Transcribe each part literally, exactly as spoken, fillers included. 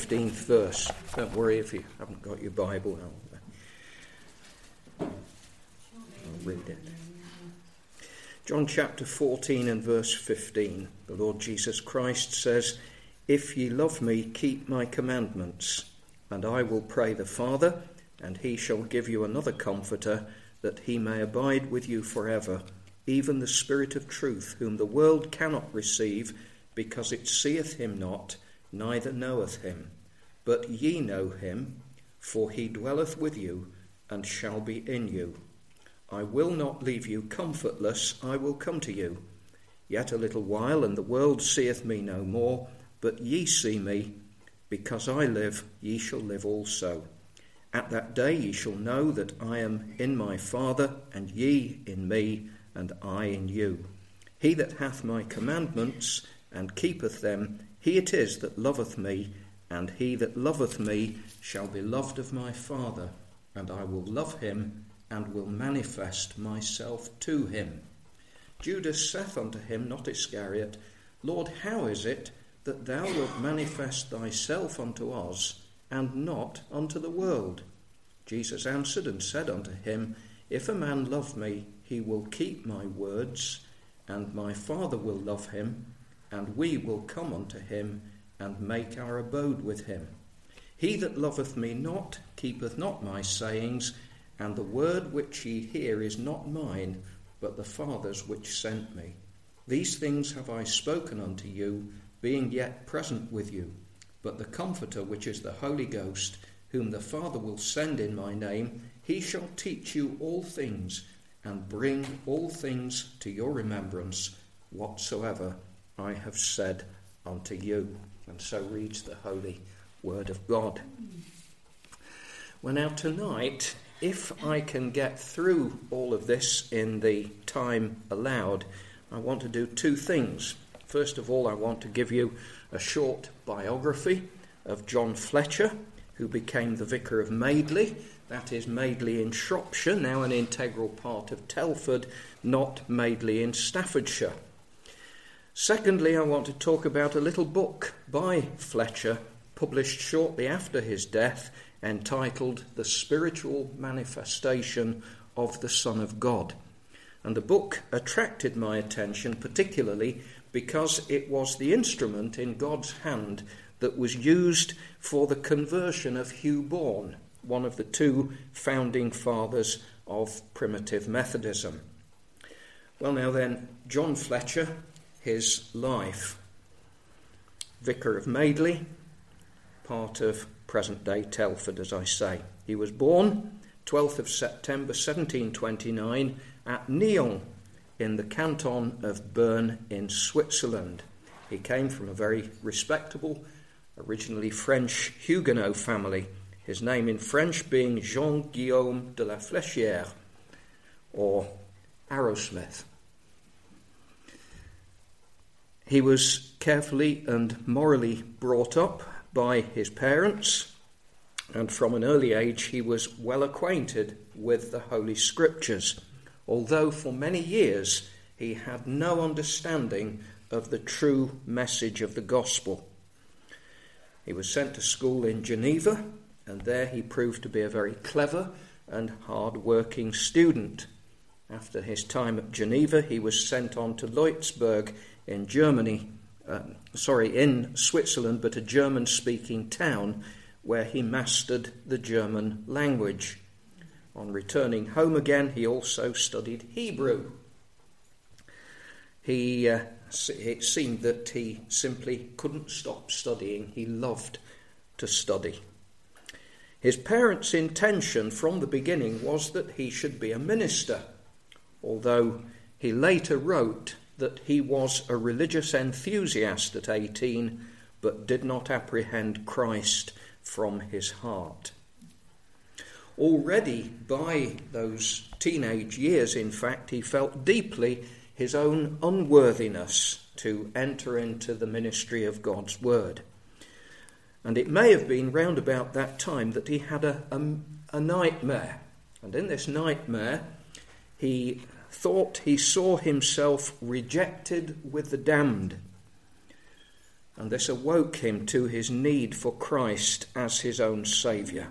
fifteenth verse. Don't worry if you haven't got your Bible. I'll, I'll read it. John chapter fourteen and verse fifteen. The Lord Jesus Christ says, "If ye love me, keep my commandments, and I will pray the Father, and he shall give you another comforter, that he may abide with you forever, even the Spirit of truth, whom the world cannot receive, because it seeth him not, neither knoweth him. But ye know him, for he dwelleth with you, and shall be in you. I will not leave you comfortless, I will come to you. Yet a little while, and the world seeth me no more, but ye see me. Because I live, ye shall live also. At that day ye shall know that I am in my Father, and ye in me, and I in you. He that hath my commandments, and keepeth them, he it is that loveth me, and he that loveth me shall be loved of my Father, and I will love him, and will manifest myself to him." Judas saith unto him, not Iscariot, "Lord, how is it that thou wilt manifest thyself unto us, and not unto the world?" Jesus answered and said unto him, "If a man love me, he will keep my words, and my Father will love him, and we will come unto him, and make our abode with him. He that loveth me not keepeth not my sayings, and the word which ye hear is not mine, but the Father's which sent me. These things have I spoken unto you, being yet present with you. But the Comforter, which is the Holy Ghost, whom the Father will send in my name, he shall teach you all things, and bring all things to your remembrance, whatsoever I have said unto you." And so reads the Holy Word of God. Well, now tonight, if I can get through all of this in the time allowed, I want to do two things. First of all, I want to give you a short biography of John Fletcher, who became the vicar of Madeley. That is Madeley in Shropshire, now an integral part of Telford, not Madeley in Staffordshire. Secondly, I want to talk about a little book by Fletcher, published shortly after his death, entitled The Spiritual Manifestation of the Son of God. And the book attracted my attention particularly because it was the instrument in God's hand that was used for the conversion of Hugh Bourne, one of the two founding fathers of primitive Methodism. Well, now then, John Fletcher, his life. Vicar of Madeley, part of present-day Telford, as I say. He was born twelfth of September seventeen twenty-nine at Nyon in the canton of Bern in Switzerland. He came from a very respectable, originally French Huguenot family, his name in French being Jean-Guillaume de la Fléchière, or Arrowsmith. He was carefully and morally brought up by his parents, and from an early age he was well acquainted with the Holy Scriptures, although for many years he had no understanding of the true message of the gospel. He was sent to school in Geneva, and there he proved to be a very clever and hard-working student. After his time at Geneva, he was sent on to Leutzburg in Germany, uh, sorry, in Switzerland, but a German-speaking town where he mastered the German language. On returning home again, he also studied Hebrew. He, uh, it seemed that he simply couldn't stop studying. He loved to study. His parents' intention from the beginning was that he should be a minister, although he later wrote that he was a religious enthusiast at eighteen, but did not apprehend Christ from his heart. Already by those teenage years, in fact, he felt deeply his own unworthiness to enter into the ministry of God's word. And it may have been round about that time that he had a, a, a nightmare. And in this nightmare, he thought he saw himself rejected with the damned. and this awoke him to his need for Christ as his own Saviour.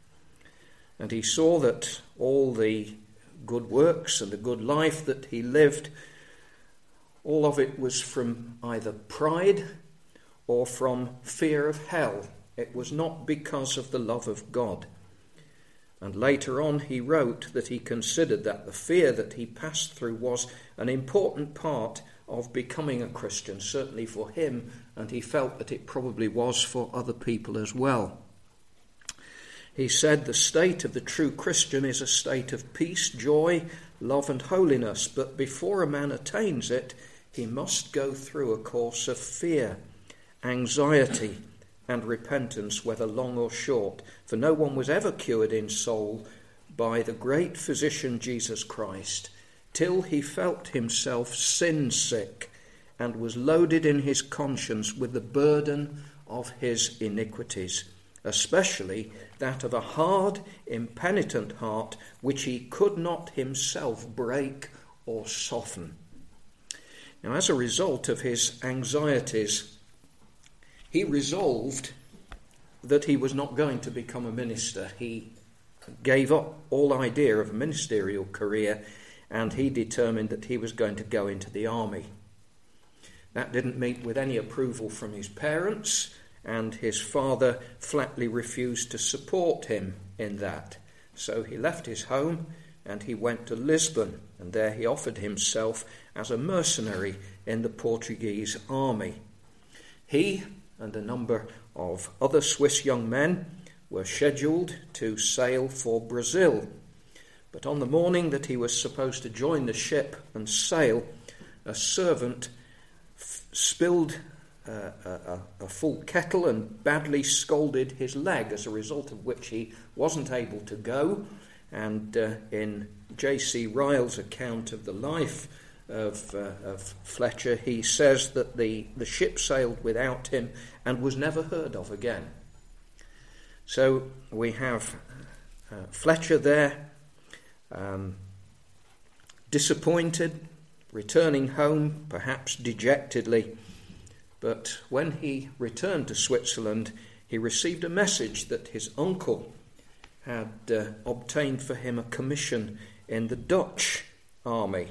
And he saw that all the good works and the good life that he lived, all of it was from either pride or from fear of hell. It was not because of the love of God. And later on he wrote that he considered that the fear that he passed through was an important part of becoming a Christian, certainly for him, and he felt that it probably was for other people as well. He said the state of the true Christian is a state of peace, joy, love and holiness, but before a man attains it, he must go through a course of fear, anxiety and repentance, whether long or short, for no one was ever cured in soul by the great physician Jesus Christ, till he felt himself sin-sick and was loaded in his conscience with the burden of his iniquities, especially that of a hard, impenitent heart, which he could not himself break or soften. Now, as a result of his anxieties, he resolved that he was not going to become a minister. He gave up all idea of a ministerial career, and he determined that he was going to go into the army. That didn't meet with any approval from his parents, and his father flatly refused to support him in that. So he left his home and he went to Lisbon, and there he offered himself as a mercenary in the Portuguese army. He and a number of other Swiss young men were scheduled to sail for Brazil. But on the morning that he was supposed to join the ship and sail, a servant f- spilled uh, a, a full kettle and badly scalded his leg, as a result of which he wasn't able to go. And uh, in J C Ryle's account of the life Of, uh, of Fletcher, he says that the, the ship sailed without him and was never heard of again. So we have uh, Fletcher there, um, disappointed, returning home, perhaps dejectedly. But when he returned to Switzerland, he received a message that his uncle had uh, obtained for him a commission in the Dutch army.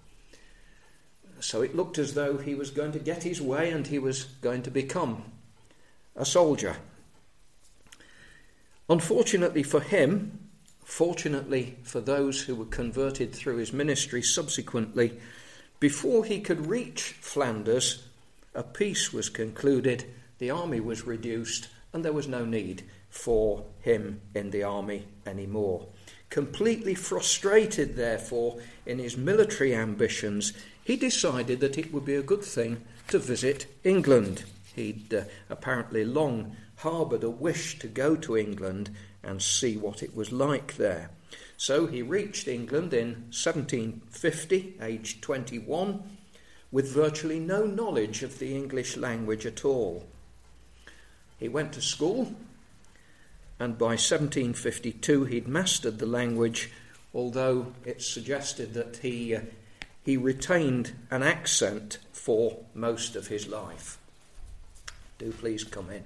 So it looked as though he was going to get his way and he was going to become a soldier. Unfortunately for him, fortunately for those who were converted through his ministry subsequently, before he could reach Flanders, a peace was concluded, the army was reduced, and there was no need for him in the army anymore. Completely frustrated, therefore, in his military ambitions, he decided that it would be a good thing to visit England. He'd uh, apparently long harboured a wish to go to England and see what it was like there. So he reached England in seventeen fifty, aged twenty-one, with virtually no knowledge of the English language at all. He went to school, and by seventeen fifty-two he'd mastered the language, although it's suggested that he uh, he retained an accent for most of his life. Do please come in.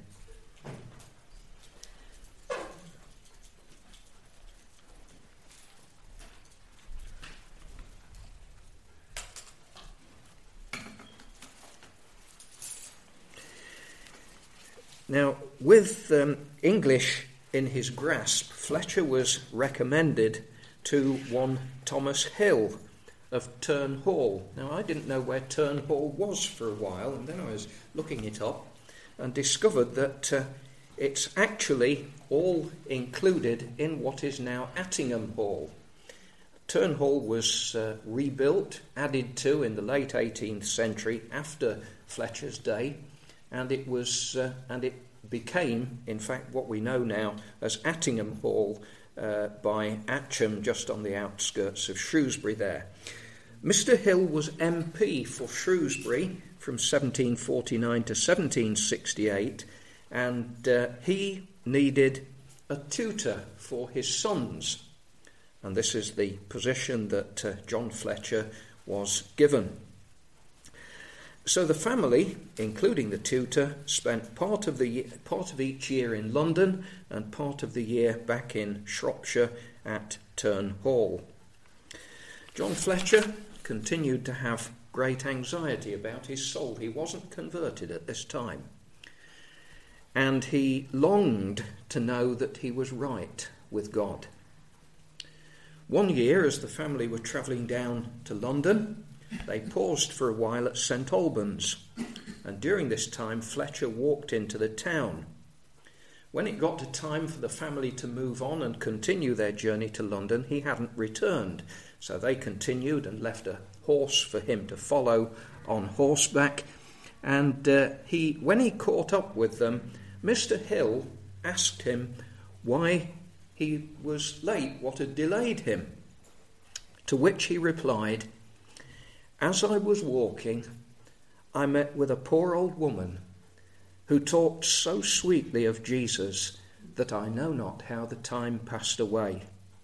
Now, with um, English in his grasp, Fletcher was recommended to one Thomas Hill of Turnhall. Now, I didn't know where Turnhall was for a while, and then I was looking it up and discovered that uh, it's actually all included in what is now Attingham Hall. Turnhall was uh, rebuilt, added to in the late eighteenth century after Fletcher's day, and it was uh, and it became, in fact, what we know now as Attingham Hall uh, by Atcham, just on the outskirts of Shrewsbury there. Mister Hill was M P for Shrewsbury from seventeen forty-nine to seventeen sixty-eight, and uh, he needed a tutor for his sons. And this is the position that uh, John Fletcher was given. So the family, including the tutor, spent part of the part of each year in London and part of the year back in Shropshire at Turn Hall. John Fletcher continued to have great anxiety about his soul. He wasn't converted at this time. And he longed to know that he was right with God. One year, as the family were travelling down to London, they paused for a while at St Albans, and during this time Fletcher walked into the town. When it got to time for the family to move on and continue their journey to London, he hadn't returned, so they continued and left a horse for him to follow on horseback. And uh, he, when he caught up with them, Mister Hill asked him why he was late, what had delayed him, to which he replied, "As I was walking, I met with a poor old woman who talked so sweetly of Jesus that I know not how the time passed away."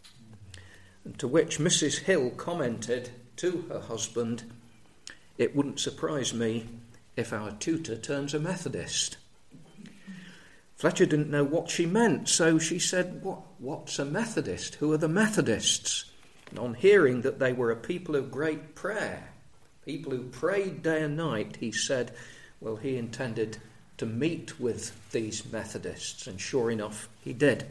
And to which Missus Hill commented to her husband, "It wouldn't surprise me if our tutor turns a Methodist." Fletcher didn't know what she meant, so she said, what, what's a Methodist? Who are the Methodists? And on hearing that they were a people of great prayer, people who prayed day and night, he said, well, he intended to meet with these Methodists, and sure enough, he did.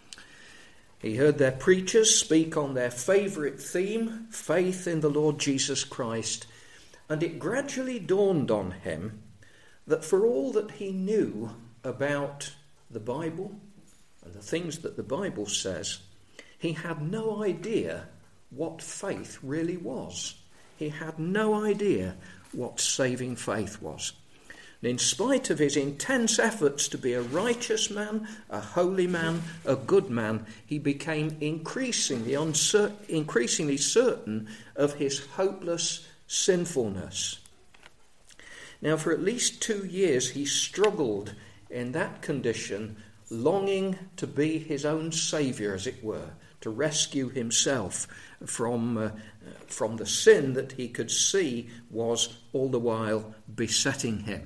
He heard their preachers speak on their favourite theme, faith in the Lord Jesus Christ, and it gradually dawned on him that for all that he knew about the Bible and the things that the Bible says, he had no idea what faith really was. He had no idea what saving faith was. And in spite of his intense efforts to be a righteous man, a holy man, a good man, he became increasingly, uncer- increasingly certain of his hopeless sinfulness. Now, for at least two years, he struggled in that condition, longing to be his own saviour, as it were, to rescue himself from, uh, from the sin that he could see was all the while besetting him.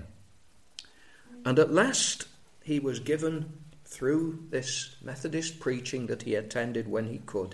And at last he was given, through this Methodist preaching that he attended when he could,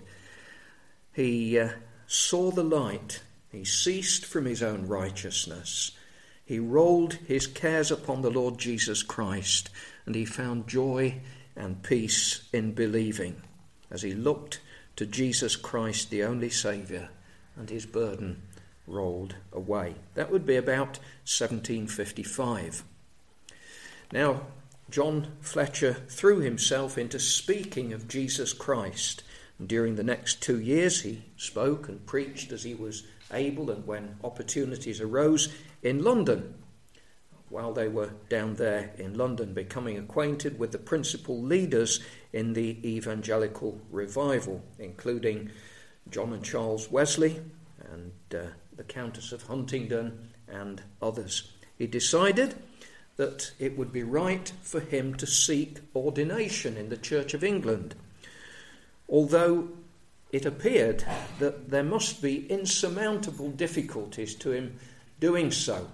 he uh, saw the light. He ceased from his own righteousness. He rolled his cares upon the Lord Jesus Christ, and he found joy and peace in believing as he looked to Jesus Christ, the only Saviour, and his burden rolled away. That would be about seventeen fifty-five. Now, John Fletcher threw himself into speaking of Jesus Christ, and during the next two years he spoke and preached as he was able and when opportunities arose in London. While they were down there in London, becoming acquainted with the principal leaders in the evangelical revival, including John and Charles Wesley and uh, the Countess of Huntingdon and others. He decided that it would be right for him to seek ordination in the Church of England, although it appeared that there must be insurmountable difficulties to him doing so.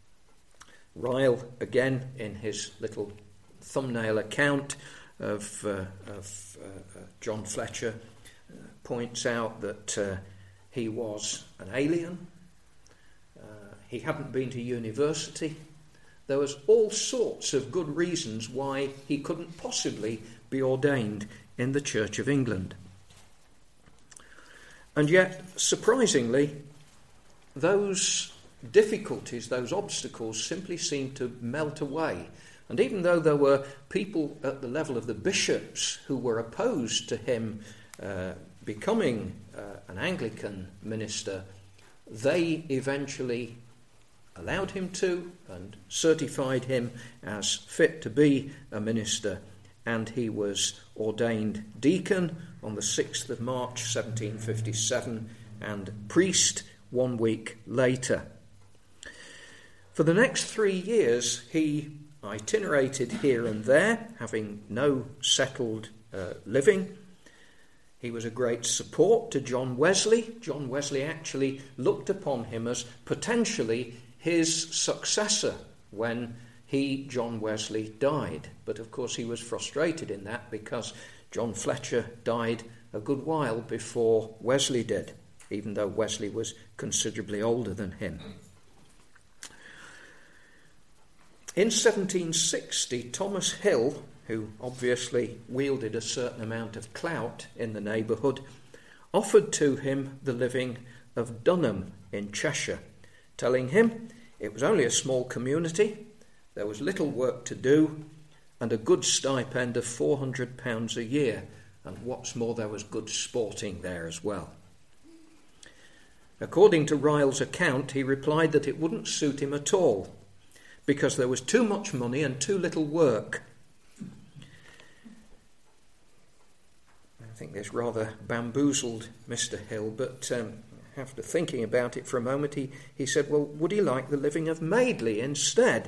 Ryle, again, in his little thumbnail account of, uh, of uh, uh, John Fletcher, uh, points out that uh, he was an alien. Uh, he hadn't been to university. There was all sorts of good reasons why he couldn't possibly be ordained in the Church of England. And yet, surprisingly, those difficulties, those obstacles simply seemed to melt away. And even though there were people at the level of the bishops who were opposed to him uh, becoming uh, an Anglican minister, they eventually allowed him to and certified him as fit to be a minister, and he was ordained deacon on the sixth of March seventeen fifty-seven and priest one week later. For the next three years he itinerated here and there, having no settled uh, living. He was a great support to John Wesley. John Wesley actually looked upon him as potentially his successor when he, John Wesley, died. But of course he was frustrated in that because John Fletcher died a good while before Wesley did, even though Wesley was considerably older than him. In seventeen sixty, Thomas Hill, who obviously wielded a certain amount of clout in the neighbourhood, offered to him the living of Dunham in Cheshire, telling him it was only a small community, there was little work to do, and a good stipend of four hundred pounds a year, and what's more, there was good sporting there as well. According to Ryle's account, he replied that it wouldn't suit him at all, because there was too much money and too little work. I think this rather bamboozled Mister Hill, but um, after thinking about it for a moment, he, he said, well, would he like the living of Madeley instead?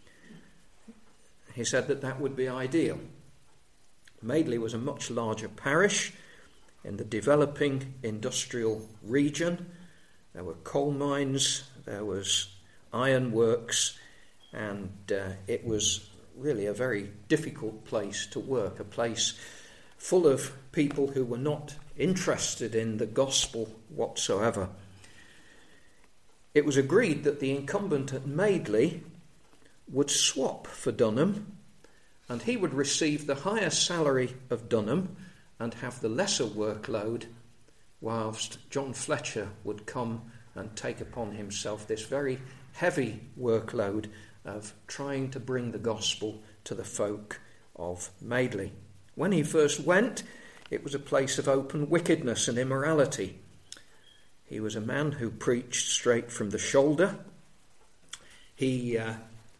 He said that that would be ideal. Madeley was a much larger parish in the developing industrial region. There were coal mines, there was iron works, and uh, it was really a very difficult place to work, a place full of people who were not interested in the gospel whatsoever. It was agreed that the incumbent at Madeley would swap for Dunham, and he would receive the higher salary of Dunham and have the lesser workload, whilst John Fletcher would come and take upon himself this very heavy workload of trying to bring the gospel to the folk of Madeley. When he first went, it was a place of open wickedness and immorality. He was a man who preached straight from the shoulder. He, uh,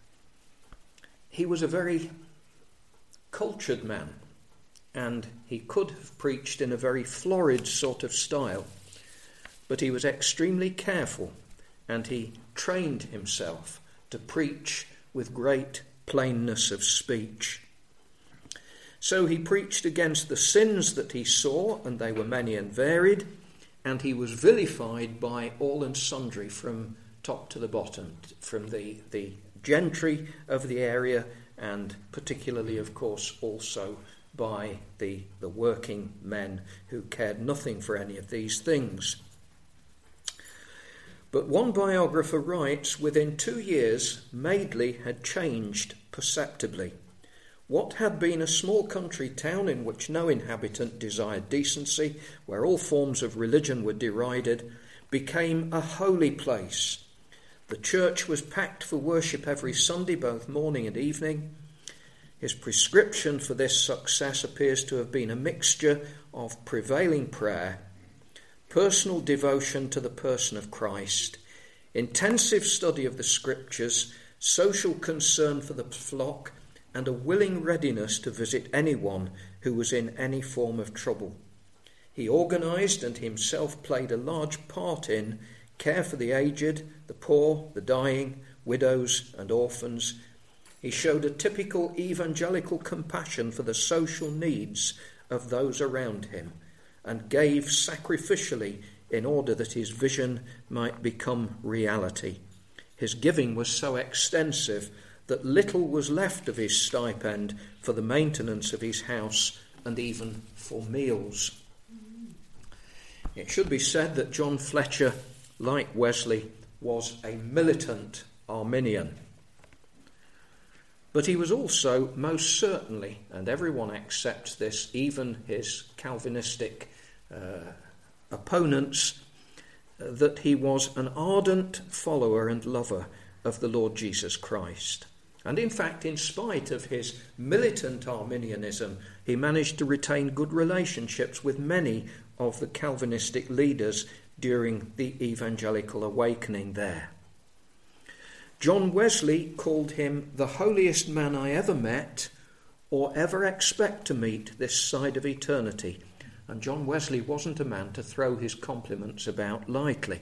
he was a very cultured man, and he could have preached in a very florid sort of style, but he was extremely careful, and he trained himself to preach with great plainness of speech. So he preached against the sins that he saw, and they were many and varied, and he was vilified by all and sundry from top to the bottom, from the, the gentry of the area, and particularly, of course, also by the, the working men who cared nothing for any of these things. But one biographer writes, within two years, Madeley had changed perceptibly. What had been a small country town in which no inhabitant desired decency, where all forms of religion were derided, became a holy place. The church was packed for worship every Sunday, both morning and evening. His prescription for this success appears to have been a mixture of prevailing prayer, personal devotion to the person of Christ, intensive study of the Scriptures, social concern for the flock, and a willing readiness to visit anyone who was in any form of trouble. He organised and himself played a large part in care for the aged, the poor, the dying, widows and orphans. He showed a typical evangelical compassion for the social needs of those around him, and gave sacrificially in order that his vision might become reality. His giving was so extensive that little was left of his stipend for the maintenance of his house and even for meals. It should be said that John Fletcher, like Wesley, was a militant Arminian. But he was also most certainly, and everyone accepts this, even his Calvinistic uh, opponents, uh, that he was an ardent follower and lover of the Lord Jesus Christ. And in fact, in spite of his militant Arminianism, he managed to retain good relationships with many of the Calvinistic leaders during the evangelical awakening there. John Wesley called him the holiest man I ever met or ever expect to meet this side of eternity. And John Wesley wasn't a man to throw his compliments about lightly.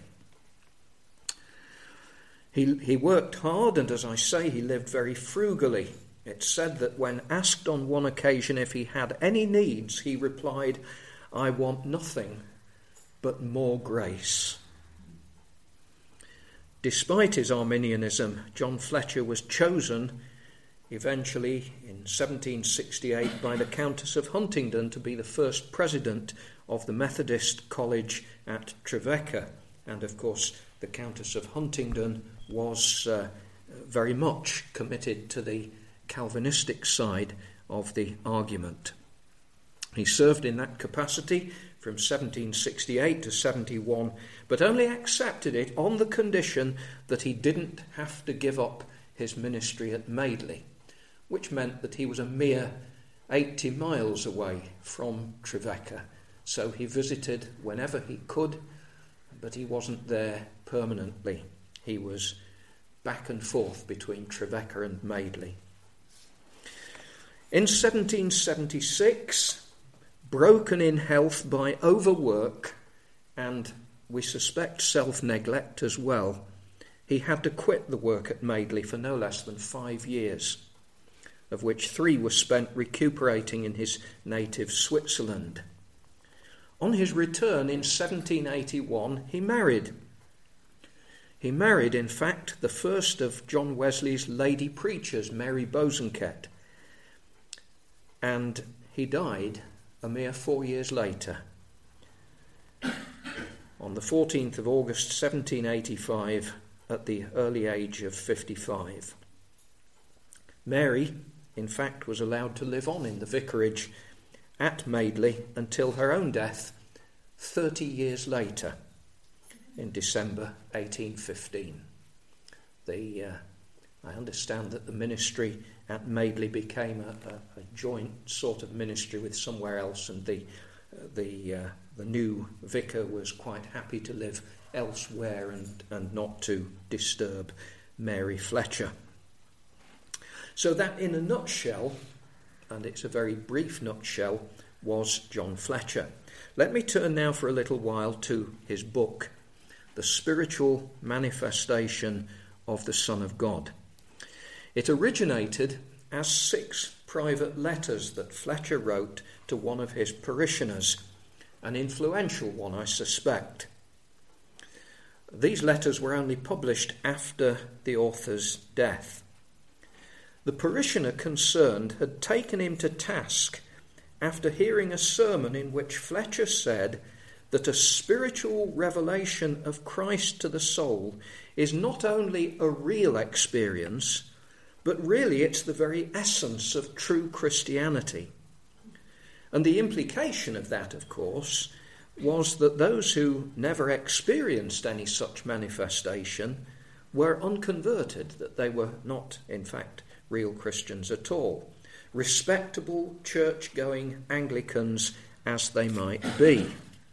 He, he worked hard, and as I say, he lived very frugally. It's said that when asked on one occasion if he had any needs, he replied, "I want nothing but more grace." Despite his Arminianism, John Fletcher was chosen eventually in seventeen sixty-eight by the Countess of Huntingdon to be the first president of the Methodist College at Trevecca. And of course, the Countess of Huntingdon was uh, very much committed to the Calvinistic side of the argument. He served in that capacity from seventeen sixty-eight to seventy-one, but only accepted it on the condition that he didn't have to give up his ministry at Madeley, which meant that he was a mere eighty miles away from Trevecca. So he visited whenever he could, but he wasn't there permanently. He was back and forth between Trevecca and Madeley. In seventeen seventy-six, broken in health by overwork and, we suspect, self-neglect as well, he had to quit the work at Madeley for no less than five years, of which three were spent recuperating in his native Switzerland. On his return in seventeen eighty-one, he married. He married, in fact, the first of John Wesley's lady preachers, Mary Bosanquet, and he died a mere four years later. On the fourteenth of August seventeen eighty-five, at the early age of fifty-five. Mary, in fact, was allowed to live on in the vicarage at Madeley until her own death thirty years later, in December eighteen fifteen. The, uh, I understand that the ministry at Madeley became a, a, a joint sort of ministry with somewhere else, and the uh, the uh, the new vicar was quite happy to live elsewhere and, and not to disturb Mary Fletcher. So that, in a nutshell, and it's a very brief nutshell, was John Fletcher. Let me turn now for a little while to his book, The Spiritual Manifestation of the Son of God. It originated as six private letters that Fletcher wrote to one of his parishioners, an influential one, I suspect. These letters were only published after the author's death. The parishioner concerned had taken him to task after hearing a sermon in which Fletcher said that a spiritual revelation of Christ to the soul is not only a real experience, but really it's the very essence of true Christianity. And the implication of that, of course, was that those who never experienced any such manifestation were unconverted, that they were not, in fact, real Christians at all. Respectable, church-going Anglicans as they might be.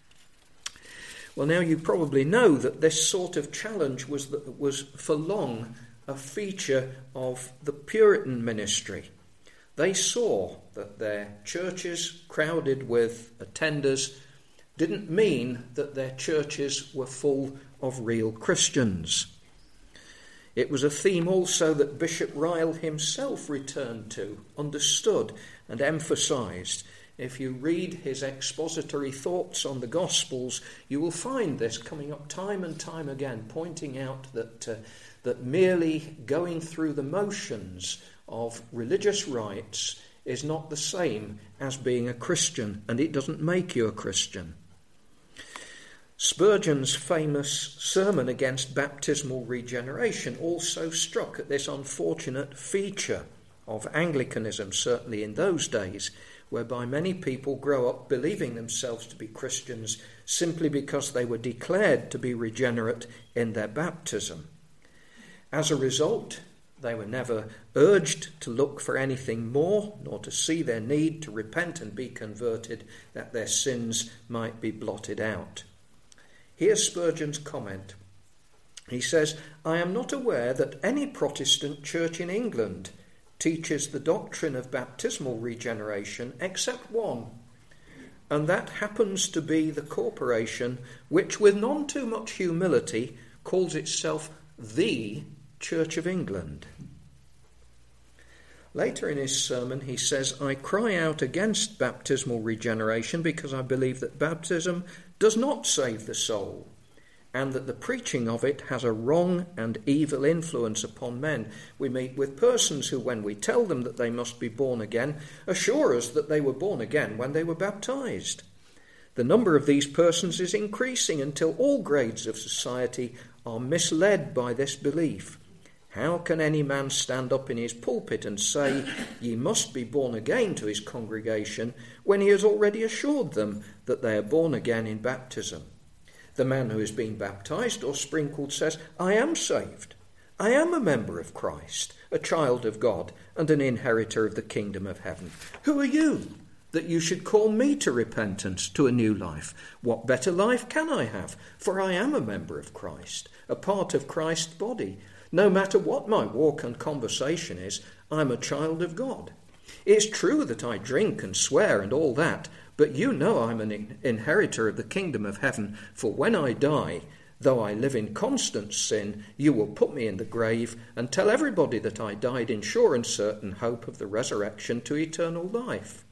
Well, now you probably know that this sort of challenge was, was for long a feature of the Puritan ministry. They saw that their churches crowded with attenders didn't mean that their churches were full of real Christians. It was a theme also that Bishop Ryle himself returned to, understood and emphasised. If you read his expository thoughts on the Gospels, you will find this coming up time and time again, pointing out that uh, that merely going through the motions of religious rites is not the same as being a Christian, and it doesn't make you a Christian. Spurgeon's famous sermon against baptismal regeneration also struck at this unfortunate feature of Anglicanism, certainly in those days, whereby many people grow up believing themselves to be Christians simply because they were declared to be regenerate in their baptism. As a result, they were never urged to look for anything more, nor to see their need to repent and be converted, that their sins might be blotted out. Here's Spurgeon's comment. He says, "I am not aware that any Protestant church in England teaches the doctrine of baptismal regeneration except one, and that happens to be the corporation which, with none too much humility, calls itself the Church of England." Later in his sermon he says, "I cry out against baptismal regeneration because I believe that baptism does not save the soul. and that the preaching of it has a wrong and evil influence upon men. We meet with persons who, when we tell them that they must be born again, assure us that they were born again when they were baptized. The number of these persons is increasing until all grades of society are misled by this belief. How can any man stand up in his pulpit and say, "Ye must be born again," to his congregation, when he has already assured them that they are born again in baptism? The man who has been baptized or sprinkled says, "I am saved. I am a member of Christ, a child of God, and an inheritor of the kingdom of heaven." Who are you that you should call me to repentance, to a new life? What better life can I have? For I am a member of Christ, a part of Christ's body. No matter what my walk and conversation is, I'm a child of God. It's true that I drink and swear and all that, but you know I'm an in- inheritor of the kingdom of heaven. For when I die, though I live in constant sin, you will put me in the grave and tell everybody that I died in sure and certain hope of the resurrection to eternal life.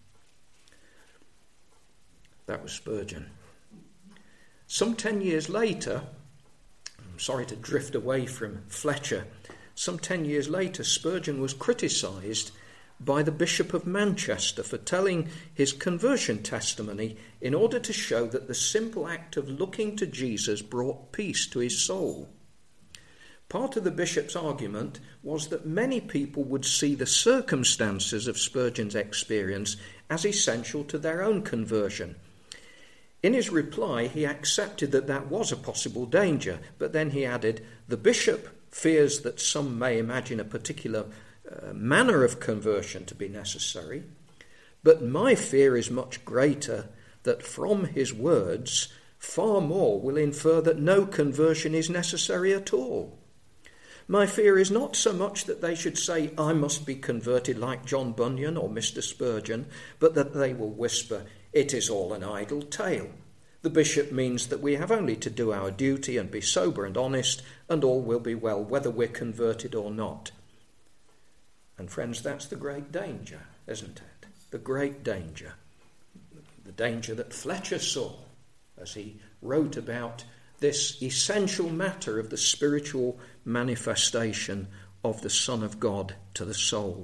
That was Spurgeon. Some ten years later, I'm sorry to drift away from Fletcher, some ten years later Spurgeon was criticised by the Bishop of Manchester for telling his conversion testimony in order to show that the simple act of looking to Jesus brought peace to his soul. Part of the bishop's argument was that many people would see the circumstances of Spurgeon's experience as essential to their own conversion. In his reply, he accepted that that was a possible danger, but then he added, "The bishop fears that some may imagine a particular uh, manner of conversion to be necessary, but my fear is much greater that from his words far more will infer that no conversion is necessary at all. My fear is not so much that they should say, 'I must be converted like John Bunyan or Mister Spurgeon,' but that they will whisper, 'It is all an idle tale. The bishop means that we have only to do our duty and be sober and honest, and all will be well, whether we're converted or not.'" And friends, that's the great danger, isn't it? The great danger. The danger that Fletcher saw as he wrote about this essential matter of the spiritual manifestation of the Son of God to the soul.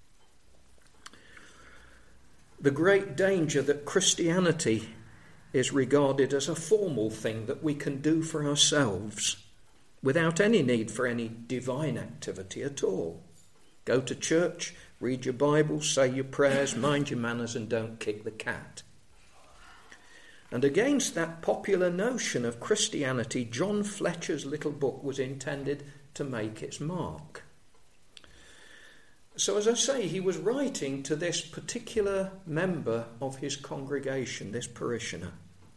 The great danger that Christianity is regarded as a formal thing that we can do for ourselves without any need for any divine activity at all. Go to church, read your Bible, say your prayers, mind your manners, and don't kick the cat. And against that popular notion of Christianity, John Fletcher's little book was intended to make its mark. So as I say, he was writing to this particular member of his congregation, this parishioner.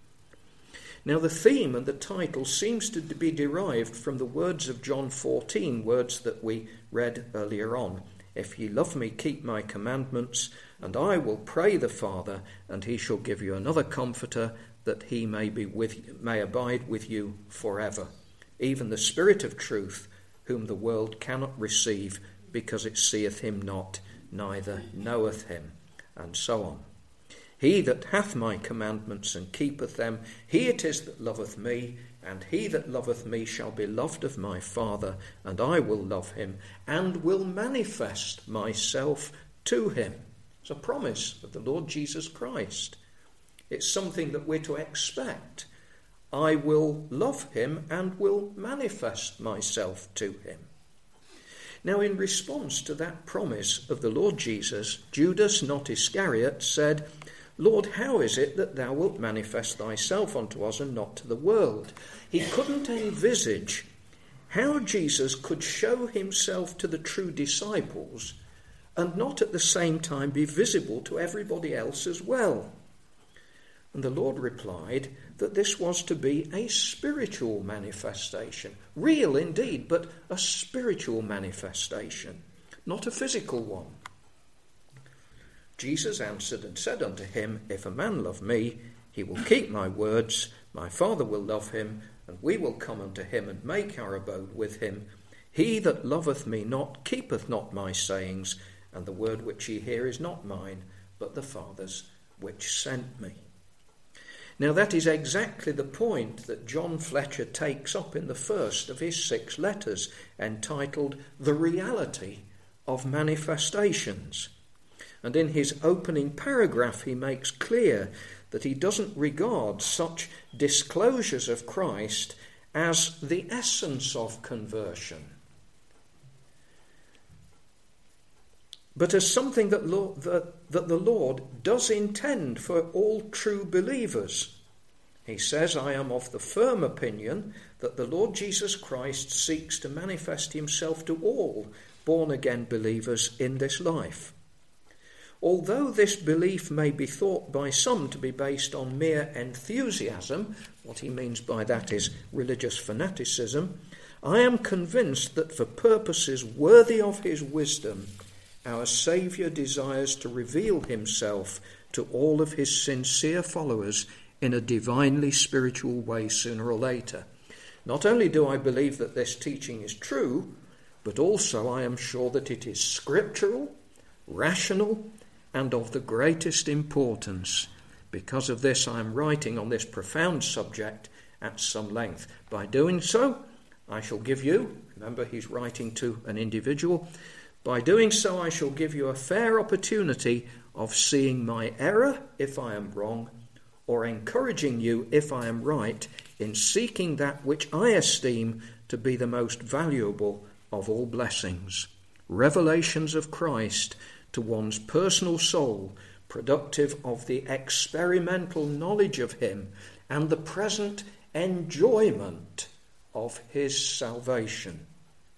Now the theme and the title seems to be derived from the words of John fourteen, words that we read earlier on. "If ye love me, keep my commandments, and I will pray the Father, and he shall give you another comforter, that he may be with may abide with you forever, even the Spirit of truth, whom the world cannot receive, because it seeth him not, neither knoweth him," and so on. "He that hath my commandments and keepeth them, he it is that loveth me, and he that loveth me shall be loved of my Father, and I will love him, and will manifest myself to him." It's a promise of the Lord Jesus Christ. It's something that we're to expect. I will love him and will manifest myself to him. Now, in response to that promise of the Lord Jesus, Judas, not Iscariot, said, "Lord, how is it that thou wilt manifest thyself unto us and not to the world?" He couldn't envisage how Jesus could show himself to the true disciples and not at the same time be visible to everybody else as well. And the Lord replied that this was to be a spiritual manifestation. Real indeed, but a spiritual manifestation, not a physical one. Jesus answered and said unto him, "If a man love me, he will keep my words. My Father will love him, and we will come unto him and make our abode with him. He that loveth me not keepeth not my sayings, and the word which ye hear is not mine, but the Father's which sent me." Now that is exactly the point that John Fletcher takes up in the first of his six letters, entitled The Reality of Manifestations. And in his opening paragraph he makes clear that he doesn't regard such disclosures of Christ as the essence of conversion, but as something that, Lord, that, that the Lord does intend for all true believers. He says, I am of the firm opinion that the Lord Jesus Christ seeks to manifest himself to all born-again believers in this life. Although this belief may be thought by some to be based on mere enthusiasm, what he means by that is religious fanaticism, I am convinced that for purposes worthy of his wisdom, our Saviour desires to reveal himself to all of his sincere followers in a divinely spiritual way sooner or later. Not only do I believe that this teaching is true, but also I am sure that it is scriptural, rational, and of the greatest importance. Because of this, I am writing on this profound subject at some length. By doing so, I shall give you, remember he's writing to an individual, by doing so I shall give you a fair opportunity of seeing my error if I am wrong, or encouraging you if I am right in seeking that which I esteem to be the most valuable of all blessings, revelations of Christ to one's personal soul, productive of the experimental knowledge of him and the present enjoyment of his salvation.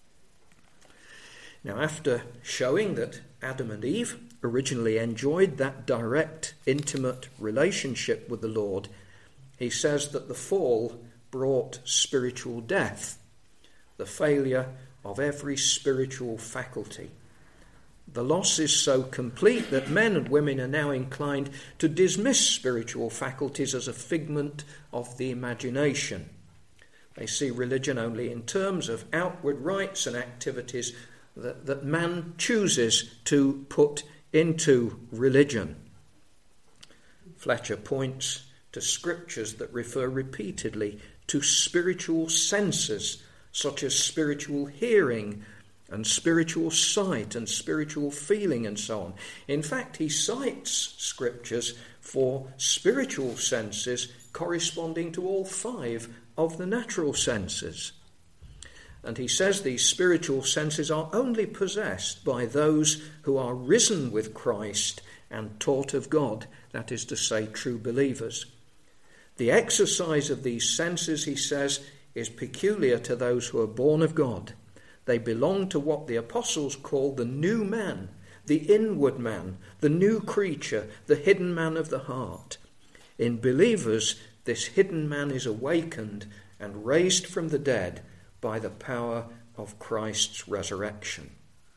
Now, after showing that Adam and Eve originally enjoyed that direct, intimate relationship with the Lord, he says that the fall brought spiritual death, the failure of every spiritual faculty. The loss is so complete that men and women are now inclined to dismiss spiritual faculties as a figment of the imagination. They see religion only in terms of outward rites and activities that, that man chooses to put into religion. Fletcher points to scriptures that refer repeatedly to spiritual senses, such as spiritual hearing and spiritual sight and spiritual feeling and so on. In fact, he cites scriptures for spiritual senses corresponding to all five of the natural senses. And he says these spiritual senses are only possessed by those who are risen with Christ and taught of God, that is to say, true believers. The exercise of these senses, he says, is peculiar to those who are born of God. They belong to what the apostles call the new man, the inward man, the new creature, the hidden man of the heart. In believers, this hidden man is awakened and raised from the dead by the power of Christ's resurrection.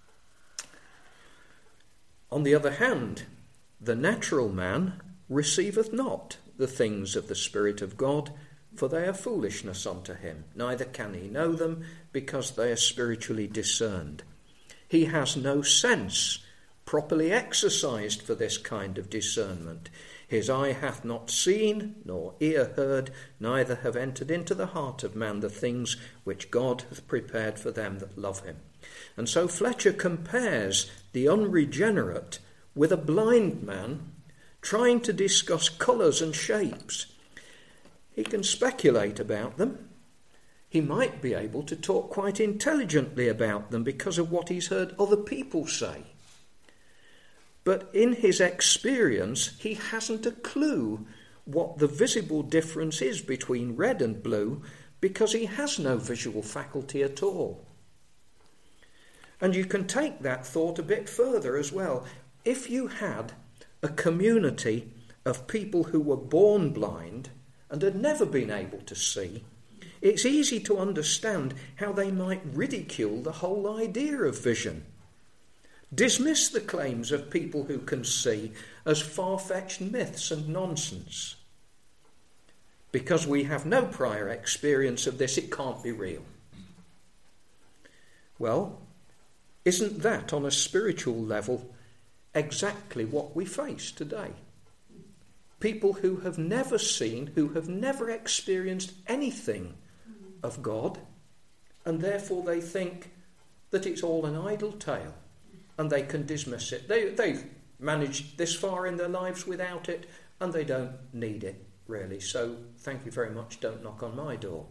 On the other hand, the natural man receiveth not the things of the Spirit of God, for they are foolishness unto him, neither can he know them, because they are spiritually discerned. He has no sense properly exercised for this kind of discernment. His eye hath not seen, nor ear heard, neither have entered into the heart of man the things which God hath prepared for them that love him. And so Fletcher compares the unregenerate with a blind man trying to discuss colours and shapes. He can speculate about them. He might be able to talk quite intelligently about them because of what he's heard other people say. But in his experience, he hasn't a clue what the visible difference is between red and blue because he has no visual faculty at all. And you can take that thought a bit further as well. If you had a community of people who were born blind and had never been able to see, it's easy to understand how they might ridicule the whole idea of vision. Dismiss the claims of people who can see as far-fetched myths and nonsense. Because we have no prior experience of this, it can't be real. Well, isn't that on a spiritual level exactly what we face today? People who have never seen, who have never experienced anything of God, and therefore they think that it's all an idle tale, and they can dismiss it. They, they've managed this far in their lives without it, and they don't need it, really. So thank you very much, don't knock on my door.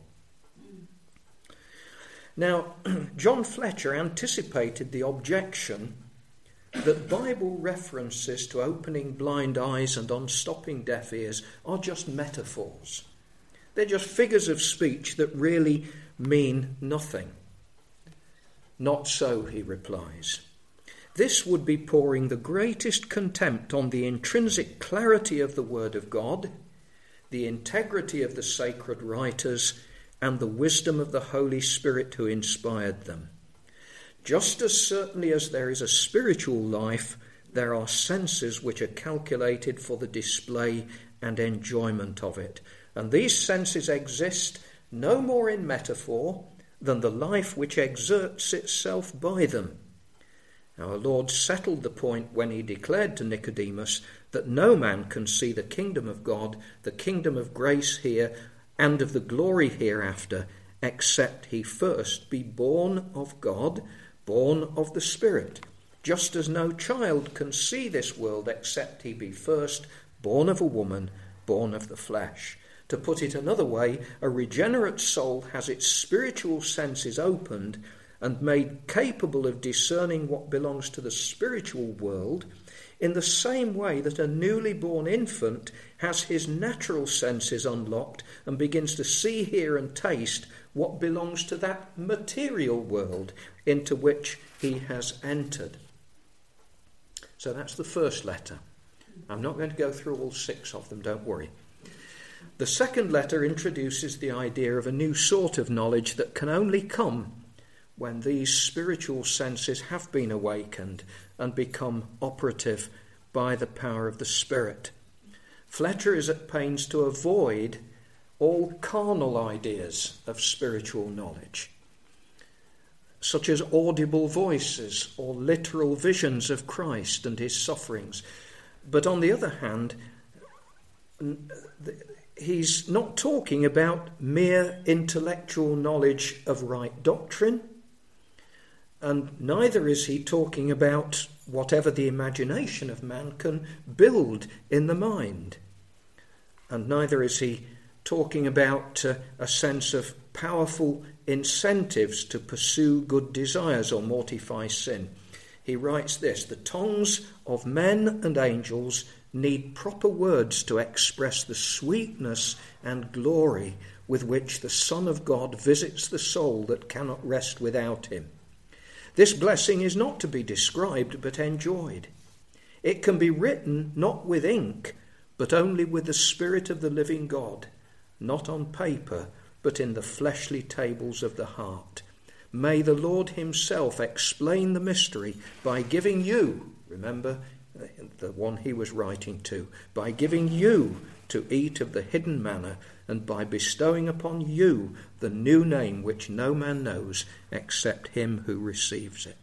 Now, John Fletcher anticipated the objection that Bible references to opening blind eyes and unstopping deaf ears are just metaphors. They're just figures of speech that really mean nothing. Not so, he replies. This would be pouring the greatest contempt on the intrinsic clarity of the Word of God, the integrity of the sacred writers, and the wisdom of the Holy Spirit who inspired them. Just as certainly as there is a spiritual life, there are senses which are calculated for the display and enjoyment of it. And these senses exist no more in metaphor than the life which exerts itself by them. Our Lord settled the point when he declared to Nicodemus that no man can see the kingdom of God, the kingdom of grace here, and of the glory hereafter, except he first be born of God, born of the Spirit, just as no child can see this world except he be first born of a woman, born of the flesh. To put it another way, a regenerate soul has its spiritual senses opened and made capable of discerning what belongs to the spiritual world, in the same way that a newly born infant has his natural senses unlocked and begins to see, hear and taste what belongs to that material world into which he has entered. So that's the first letter. I'm not going to go through all six of them, don't worry. The second letter introduces the idea of a new sort of knowledge that can only come when these spiritual senses have been awakened and become operative by the power of the Spirit. Fletcher is at pains to avoid all carnal ideas of spiritual knowledge, such as audible voices or literal visions of Christ and his sufferings. But on the other hand, he's not talking about mere intellectual knowledge of right doctrine, and neither is he talking about whatever the imagination of man can build in the mind. And neither is he talking about uh, a sense of powerful incentives to pursue good desires or mortify sin. He writes this: the tongues of men and angels need proper words to express the sweetness and glory with which the Son of God visits the soul that cannot rest without him. This blessing is not to be described but enjoyed. It can be written not with ink, but only with the Spirit of the living God, not on paper, but in the fleshly tables of the heart. May the Lord himself explain the mystery by giving you, remember the one he was writing to, by giving you to eat of the hidden manna, and by bestowing upon you the new name which no man knows except him who receives it.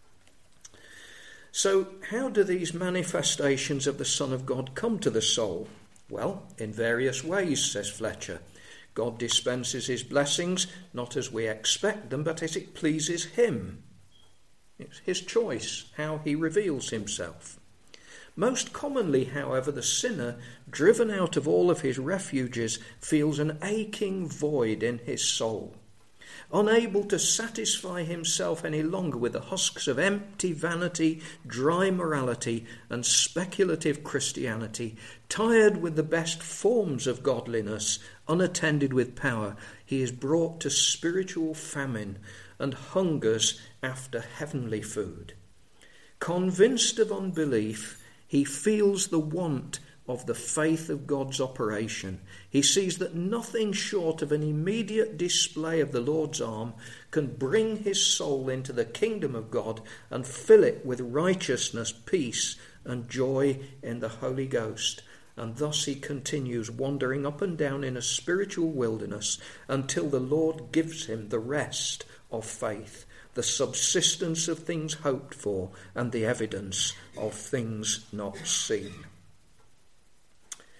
So how do these manifestations of the Son of God come to the soul? Well, in various ways, says Fletcher. God dispenses his blessings not as we expect them, but as it pleases him. It's his choice how he reveals himself. Most commonly, however, the sinner, driven out of all of his refuges, feels an aching void in his soul. Unable to satisfy himself any longer with the husks of empty vanity, dry morality, and speculative Christianity, tired with the best forms of godliness, unattended with power, he is brought to spiritual famine and hungers after heavenly food. Convinced of unbelief, he feels the want of the faith of God's operation. He sees that nothing short of an immediate display of the Lord's arm can bring his soul into the kingdom of God and fill it with righteousness, peace, and joy in the Holy Ghost. And thus he continues wandering up and down in a spiritual wilderness until the Lord gives him the rest of faith, the subsistence of things hoped for, and the evidence of things not seen.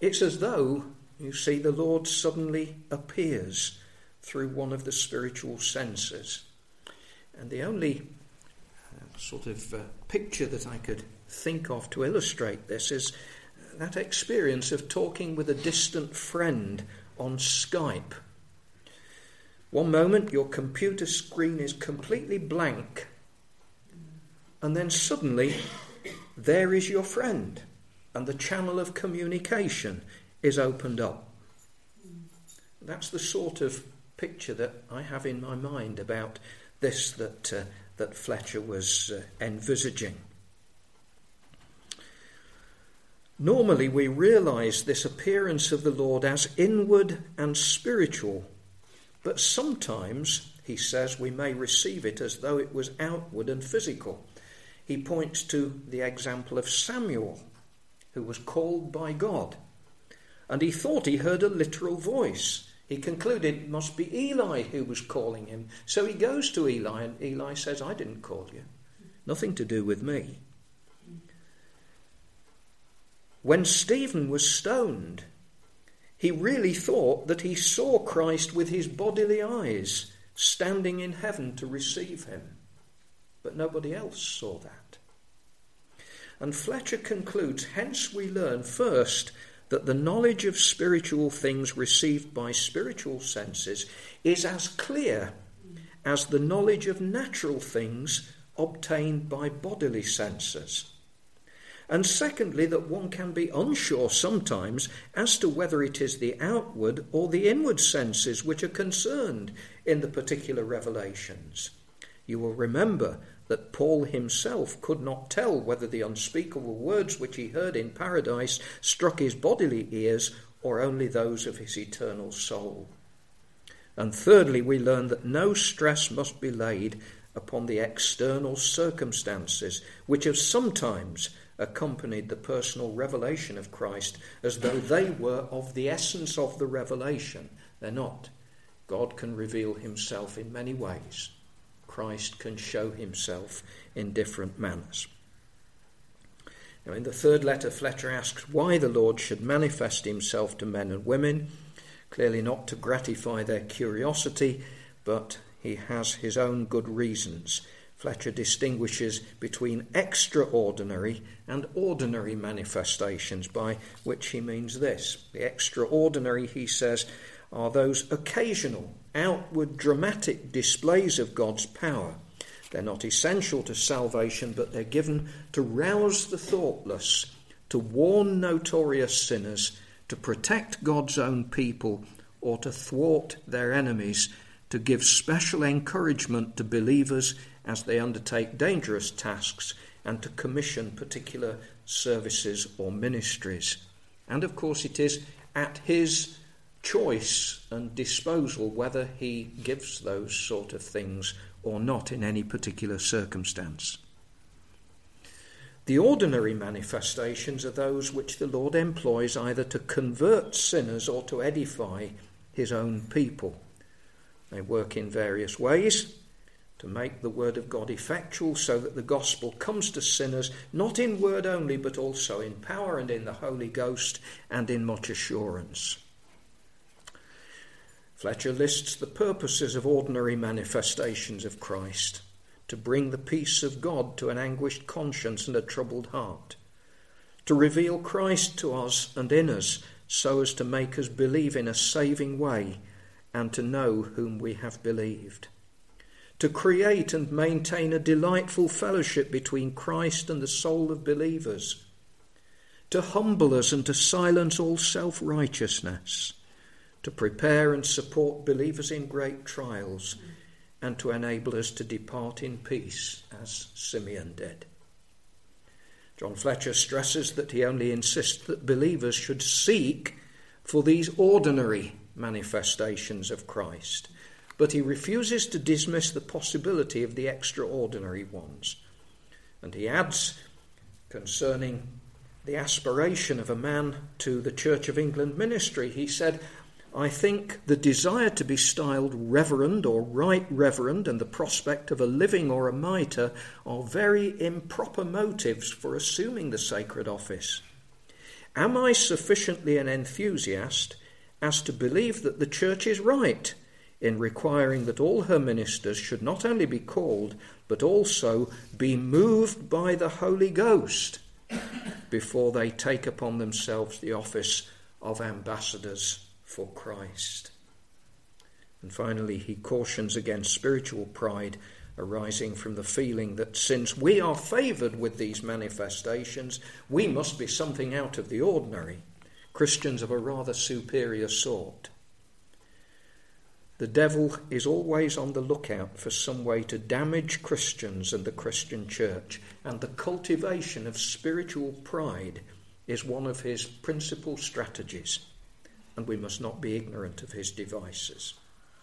It's as though, you see, the Lord suddenly appears through one of the spiritual senses. And the only uh, sort of uh, picture that I could think of to illustrate this is that experience of talking with a distant friend on Skype. One moment your computer screen is completely blank, and then suddenly there is your friend, and the channel of communication is opened up. That's the sort of picture that I have in my mind about this that uh, that Fletcher was uh, envisaging. Normally we realise this appearance of the Lord as inward and spiritual, but sometimes, he says, we may receive it as though it was outward and physical. He points to the example of Samuel, who was called by God, and he thought he heard a literal voice. He concluded it must be Eli who was calling him. So he goes to Eli, and Eli says, I didn't call you. Nothing to do with me. When Stephen was stoned, he really thought that he saw Christ with his bodily eyes, standing in heaven to receive him. But nobody else saw that. And Fletcher concludes, hence we learn first that the knowledge of spiritual things received by spiritual senses is as clear as the knowledge of natural things obtained by bodily senses. And secondly, that one can be unsure sometimes as to whether it is the outward or the inward senses which are concerned in the particular revelations. You will remember that Paul himself could not tell whether the unspeakable words which he heard in paradise struck his bodily ears or only those of his eternal soul. And thirdly, we learn that no stress must be laid upon the external circumstances which have sometimes accompanied the personal revelation of Christ as though they were of the essence of the revelation. They're not. God can reveal himself in many ways. Christ can show himself in different manners. Now, in the third letter, Fletcher asks why the Lord should manifest himself to men and women, clearly not to gratify their curiosity, but he has his own good reasons. Fletcher distinguishes between extraordinary and ordinary manifestations, by which he means this. The extraordinary, he says, are those occasional, outward, dramatic displays of God's power. They're not essential to salvation, but they're given to rouse the thoughtless, to warn notorious sinners, to protect God's own people, or to thwart their enemies, to give special encouragement to believers as they undertake dangerous tasks, and to commission particular services or ministries. And of course it is at his choice and disposal whether he gives those sort of things or not in any particular circumstance. The ordinary manifestations are those which the Lord employs either to convert sinners or to edify his own people. They work in various ways to make the word of God effectual so that the gospel comes to sinners, not in word only, but also in power and in the Holy Ghost and in much assurance. Fletcher lists the purposes of ordinary manifestations of Christ: to bring the peace of God to an anguished conscience and a troubled heart, to reveal Christ to us and in us so as to make us believe in a saving way and to know whom we have believed, to create and maintain a delightful fellowship between Christ and the soul of believers, to humble us and to silence all self-righteousness, to prepare and support believers in great trials, and to enable us to depart in peace as Simeon did. John Fletcher stresses that he only insists that believers should seek for these ordinary manifestations of Christ, but he refuses to dismiss the possibility of the extraordinary ones. And he adds, concerning the aspiration of a man to the Church of England ministry, he said, I think the desire to be styled reverend or right reverend and the prospect of a living or a mitre are very improper motives for assuming the sacred office. Am I sufficiently an enthusiast as to believe that the church is right in requiring that all her ministers should not only be called, but also be moved by the Holy Ghost before they take upon themselves the office of ambassadors for Christ? And finally, he cautions against spiritual pride arising from the feeling that since we are favoured with these manifestations, we must be something out of the ordinary, Christians of a rather superior sort. The devil is always on the lookout for some way to damage Christians and the Christian church, and the cultivation of spiritual pride is one of his principal strategies, and we must not be ignorant of his devices.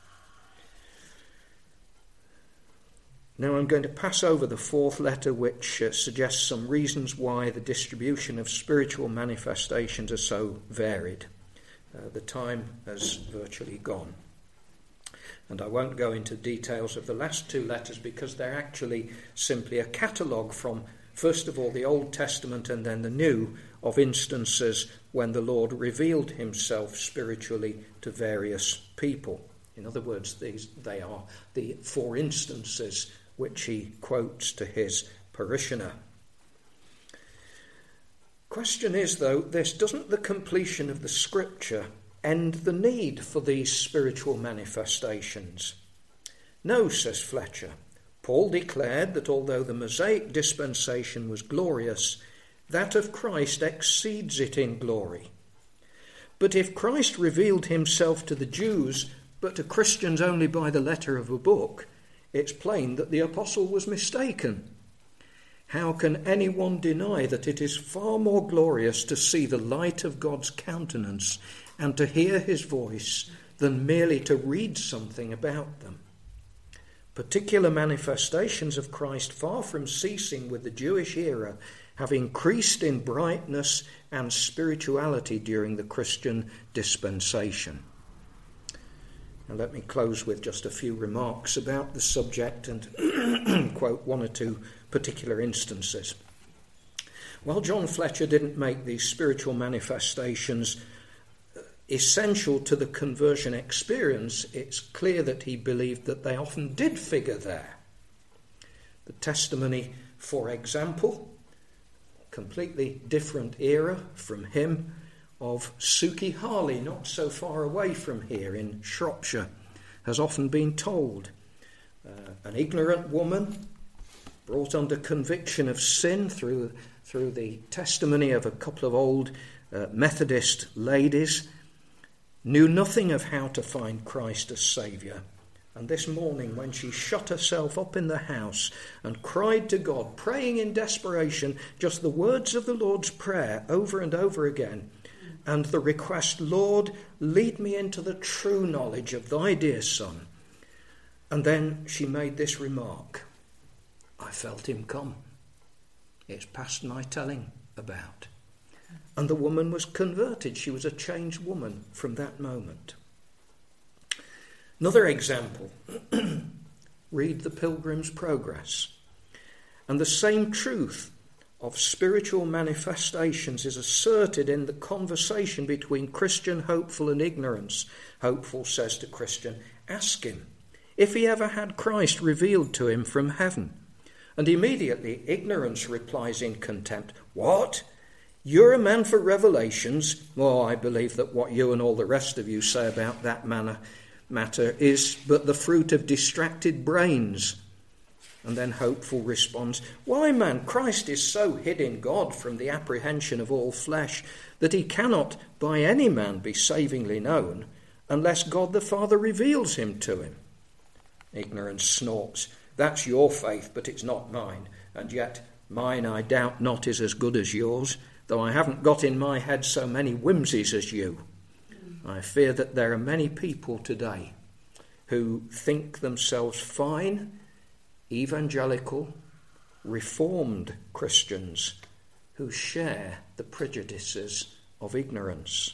Now I'm going to pass over the fourth letter, which uh, suggests some reasons why the distribution of spiritual manifestations are so varied. Uh, the time has virtually gone. And I won't go into details of the last two letters because they're actually simply a catalogue from, first of all, the Old Testament and then the New, of instances when the Lord revealed himself spiritually to various people. In other words, these they are the four instances which he quotes to his parishioner. Question is, though, this doesn't the completion of the Scripture end the need for these spiritual manifestations? No, says Fletcher. Paul declared that although the Mosaic dispensation was glorious, that of Christ exceeds it in glory. But if Christ revealed himself to the Jews, but to Christians only by the letter of a book, it's plain that the apostle was mistaken. How can anyone deny that it is far more glorious to see the light of God's countenance and to hear his voice than merely to read something about them? Particular manifestations of Christ, far from ceasing with the Jewish era, have increased in brightness and spirituality during the Christian dispensation. And let me close with just a few remarks about the subject and quote one or two particular instances. While John Fletcher didn't make these spiritual manifestations essential to the conversion experience, it's clear that he believed that they often did figure there. The testimony, for example, completely different era from him, of Suki Harley, not so far away from here in Shropshire, has often been told. Uh, an ignorant woman brought under conviction of sin through, through the testimony of a couple of old uh, Methodist ladies, knew nothing of how to find Christ as Saviour. And this morning, when she shut herself up in the house and cried to God, praying in desperation just the words of the Lord's Prayer over and over again, and the request, Lord, lead me into the true knowledge of thy dear Son. And then she made this remark, I felt him come. It's past my telling about. And the woman was converted. She was a changed woman from that moment. Another example, read the Pilgrim's Progress. And the same truth of spiritual manifestations is asserted in the conversation between Christian hopeful and ignorance. Hopeful says to Christian, ask him if he ever had Christ revealed to him from heaven. And immediately ignorance replies in contempt, what? You're a man for revelations. Oh, I believe that what you and all the rest of you say about that manner, matter is but the fruit of distracted brains. And then hopeful responds, why, man, Christ is so hid in God from the apprehension of all flesh that he cannot by any man be savingly known unless God the Father reveals him to him. Ignorance snorts, that's your faith, but it's not mine, and yet mine I doubt not is as good as yours, though I haven't got in my head so many whimsies as you. I fear that there are many people today who think themselves fine, evangelical, reformed Christians who share the prejudices of ignorance.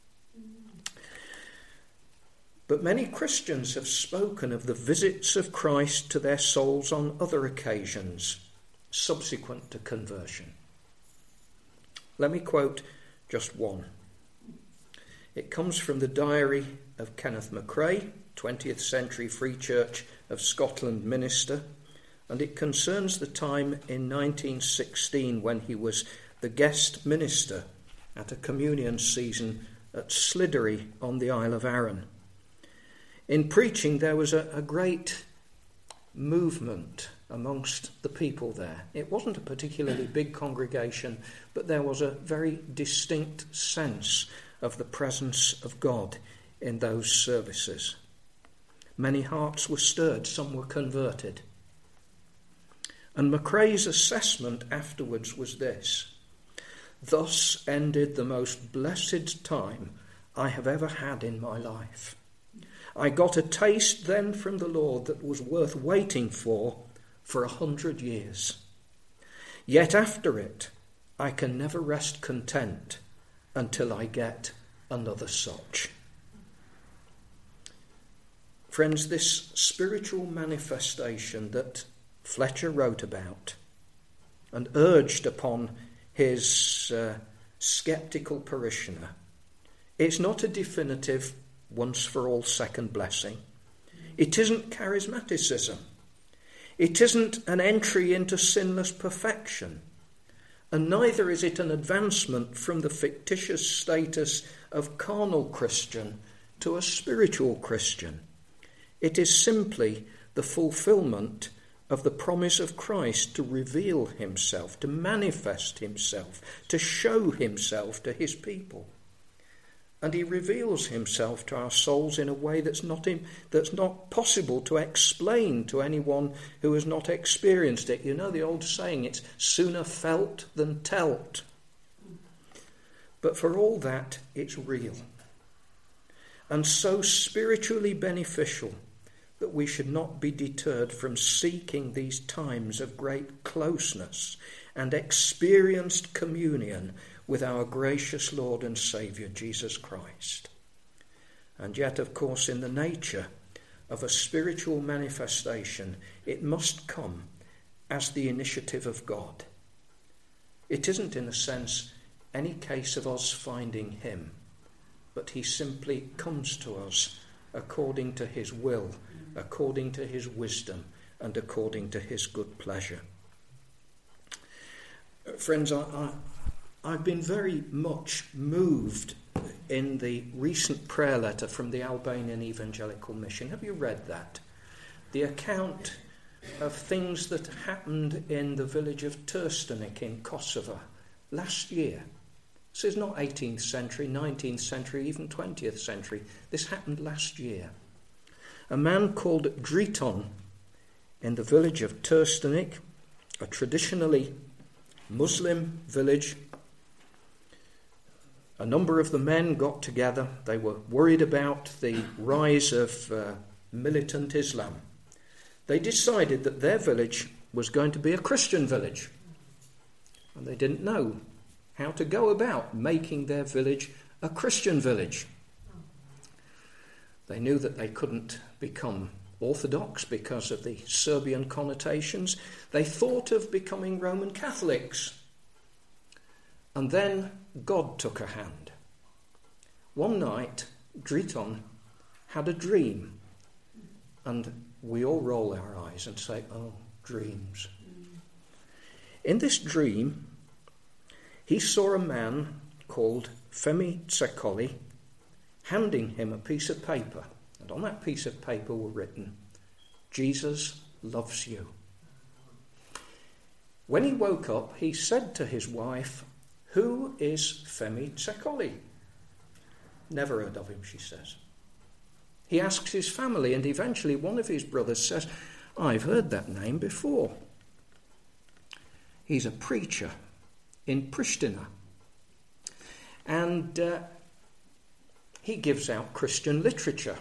But many Christians have spoken of the visits of Christ to their souls on other occasions subsequent to conversion. Let me quote just one. It comes from the diary of Kenneth McRae, twentieth century Free Church of Scotland minister, and it concerns the time in nineteen sixteen when he was the guest minister at a communion season at Slidery on the Isle of Arran. In preaching, there was a, a great movement amongst the people there. It wasn't a particularly big congregation, but there was a very distinct sense of the presence of God in those services. Many hearts were stirred, some were converted. And McRae's assessment afterwards was this: thus ended the most blessed time I have ever had in my life. I got a taste then from the Lord that was worth waiting for for a hundred years. Yet after it, I can never rest content until I get another such. Friends, this spiritual manifestation that Fletcher wrote about and urged upon his uh, sceptical parishioner, it's not a definitive once-for-all second blessing. It isn't charismaticism. It isn't an entry into sinless perfection. And neither is it an advancement from the fictitious status of carnal Christian to a spiritual Christian. It is simply the fulfillment of the promise of Christ to reveal himself, to manifest himself, to show himself to his people. And he reveals himself to our souls in a way that's not in, that's not possible to explain to anyone who has not experienced it. You know the old saying, it's sooner felt than telt. But for all that, it's real. And so spiritually beneficial that we should not be deterred from seeking these times of great closeness and experienced communion with our gracious Lord and Saviour, Jesus Christ. And yet, of course, in the nature of a spiritual manifestation, it must come as the initiative of God. It isn't, in a sense, any case of us finding him, but he simply comes to us according to his will, according to his wisdom, and according to his good pleasure. Friends, I, I, I've been very much moved in the recent prayer letter from the Albanian Evangelical Mission. Have you read that? The account of things that happened in the village of Trstenik in Kosovo last year. This is not eighteenth century, nineteenth century, even twentieth century. This happened last year. A man called Driton in the village of Trstenik, a traditionally Muslim village. A number of the men got together. They were worried about the rise of uh, militant Islam. They decided that their village was going to be a Christian village. And they didn't know how to go about making their village a Christian village. They knew that they couldn't become Orthodox because of the Serbian connotations. They thought of becoming Roman Catholics. And then God took a hand. One night, Driton had a dream. And we all roll our eyes and say, oh, dreams. In this dream, he saw a man called Femi Tsekoli handing him a piece of paper. And on that piece of paper were written, Jesus loves you. When he woke up, he said to his wife, who is Femi Tsekoli? Never heard of him, she says. He asks his family, and eventually one of his brothers says, I've heard that name before. He's a preacher in Pristina. And uh, he gives out Christian literature.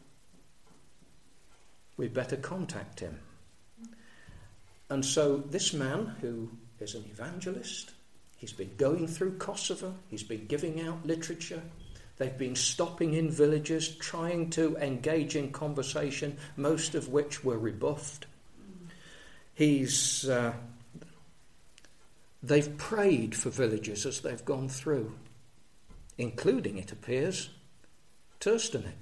We'd better contact him. And so this man, who is an evangelist, he's been going through Kosovo, he's been giving out literature, they've been stopping in villages, trying to engage in conversation, most of which were rebuffed. He's, uh, they've prayed for villages as they've gone through. including, it appears, Terstenig.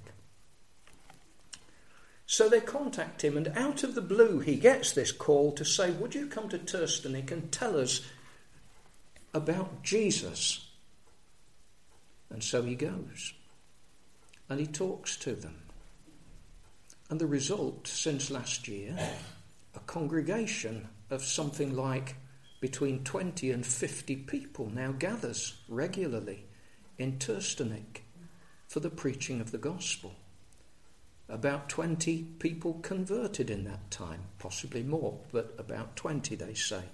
So they contact him, and out of the blue he gets this call to say, would you come to Terstenig and tell us about Jesus? And so he goes, and he talks to them. And the result, since last year, a congregation of something like between twenty and fifty people now gathers regularly in Terstenig for the preaching of the gospel. About twenty people converted in that time, possibly more, but about twenty, they say.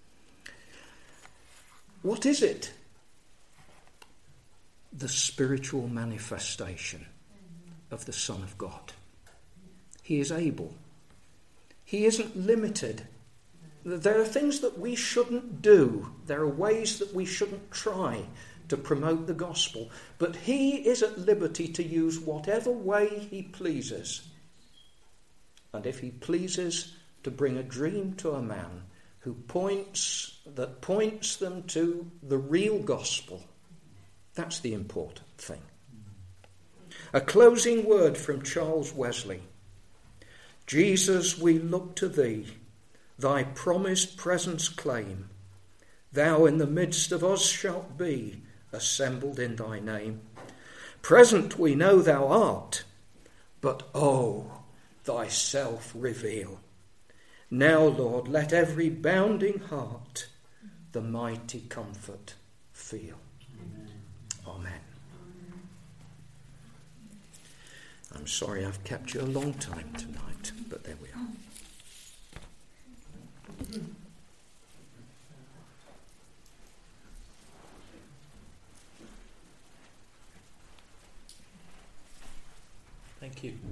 What is it? The spiritual manifestation of the Son of God. He is able. He isn't limited. There are things that we shouldn't do. There are ways that we shouldn't try to promote the gospel. But he is at liberty to use whatever way he pleases. And if he pleases to bring a dream to a man who points, that points them to the real gospel, that's the important thing. A closing word from Charles Wesley. Jesus, we look to thee, thy promised presence claim. Thou in the midst of us shalt be, assembled in thy name. Present we know thou art, but oh, thyself reveal. Now, Lord, let every bounding heart the mighty comfort feel. Amen. Amen. I'm sorry I've kept you a long time tonight, but there we are. Thank you.